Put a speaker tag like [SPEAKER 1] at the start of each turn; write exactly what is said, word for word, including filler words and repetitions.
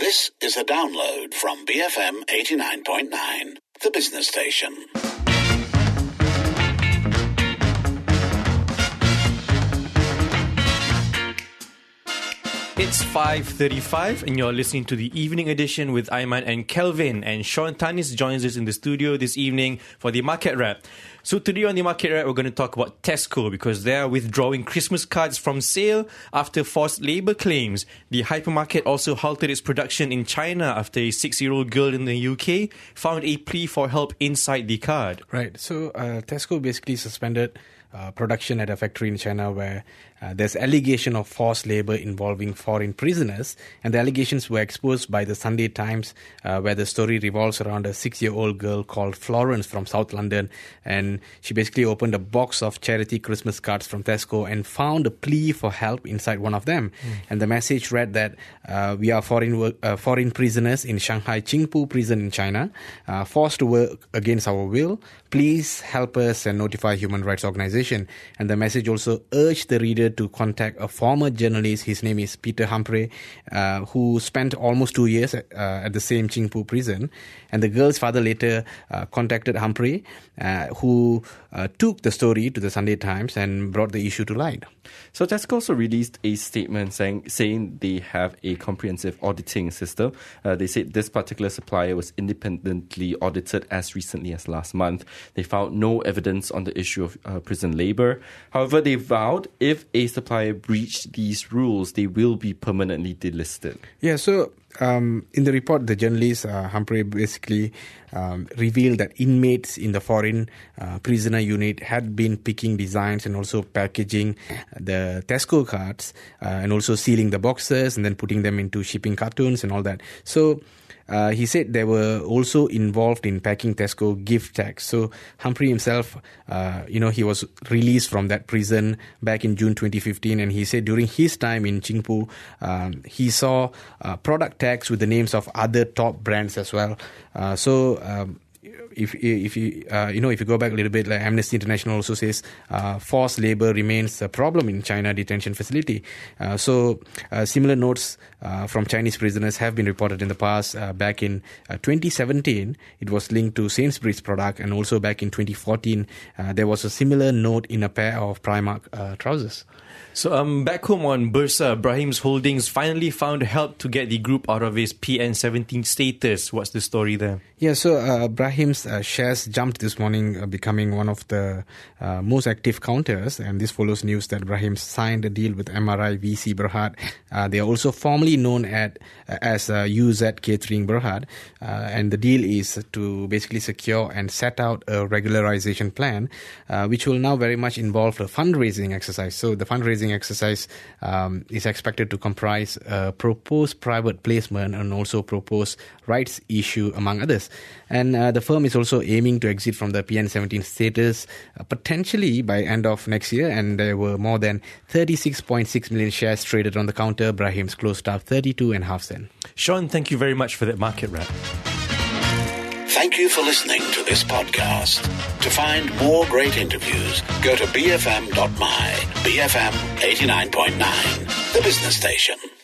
[SPEAKER 1] This is a download from B F M eighty-nine point nine, the business station.
[SPEAKER 2] It's five thirty-five and you're listening to the Evening Edition with Aiman and Kelvin. And Sean Tanis joins us in the studio this evening for the Market Wrap. So today on the Market Wrap, we're going to talk about Tesco because they are withdrawing Christmas cards from sale after forced labour claims. The hypermarket also halted its production in China after a six-year-old girl in the U K found a plea for help inside the card.
[SPEAKER 3] Right. So uh, Tesco basically suspended Uh, production at a factory in China where uh, there's allegation of forced labour involving foreign prisoners, and the allegations were exposed by the Sunday Times, uh, where the story revolves around a six-year-old girl called Florence from South London, and she basically opened a box of charity Christmas cards from Tesco and found a plea for help inside one of them. Mm. And the message read that uh, we are foreign work, uh, foreign prisoners in Shanghai Qingpu prison in China, uh, forced to work against our will. Please help us and notify human rights organization. And the message also urged the reader to contact a former journalist. His name is Peter Humphrey, uh, who spent almost two years at, uh, at the same Qingpu prison. And the girl's father later uh, contacted Humphrey, uh, who uh, took the story to the Sunday Times and brought the issue to light.
[SPEAKER 4] So Tesco also released a statement saying saying they have a comprehensive auditing system. Uh, they said this particular supplier was independently audited as recently as last month. They found no evidence on the issue of uh, prison labour. However, they vowed if a supplier breached these rules, they will be permanently delisted.
[SPEAKER 3] Yeah, so um, in the report, the journalist uh, Humphrey basically um, revealed that inmates in the foreign uh, prisoner unit had been picking designs and also packaging the Tesco cards uh, and also sealing the boxes and then putting them into shipping cartons and all that. So Uh, he said they were also involved in packing Tesco gift tags. So Humphrey himself, uh, you know, he was released from that prison back in June twenty fifteen. And he said during his time in Qingpu, um, he saw uh, product tags with the names of other top brands as well. Uh, so... Um, If if you uh, you know if you go back a little bit, like Amnesty International also says, uh, forced labour remains a problem in China detention facility. Uh, so uh, similar notes uh, from Chinese prisoners have been reported in the past. Uh, back in uh, twenty seventeen, it was linked to Sainsbury's product, and also back in twenty fourteen, uh, there was a similar note in a pair of Primark uh, trousers.
[SPEAKER 2] So um, back home on Bursa, Brahim's Holdings finally found help to get the group out of its P N seventeen status. What's the story there?
[SPEAKER 3] Yeah, so uh, Brahim's uh, shares jumped this morning, uh, becoming one of the uh, most active counters. And this follows news that Brahim signed a deal with M R I V C Berhad. Uh, they are also formerly known at, uh, as uh, U Z Catering Berhad. Uh, and the deal is to basically secure and set out a regularization plan, uh, which will now very much involve a fundraising exercise. So the fundraising exercise um, is expected to comprise a proposed private placement and also proposed rights issue, among others. And uh, the firm is also aiming to exit from the P N seventeen status uh, potentially by end of next year. And there were more than thirty-six point six million shares traded on the counter. Brahim's closed up thirty-two and a half cent.
[SPEAKER 2] Sean, thank you very much for that market wrap.
[SPEAKER 1] Thank you for listening to this podcast. To find more great interviews, go to b f m dot m y. B F M eighty-nine point nine, the business station.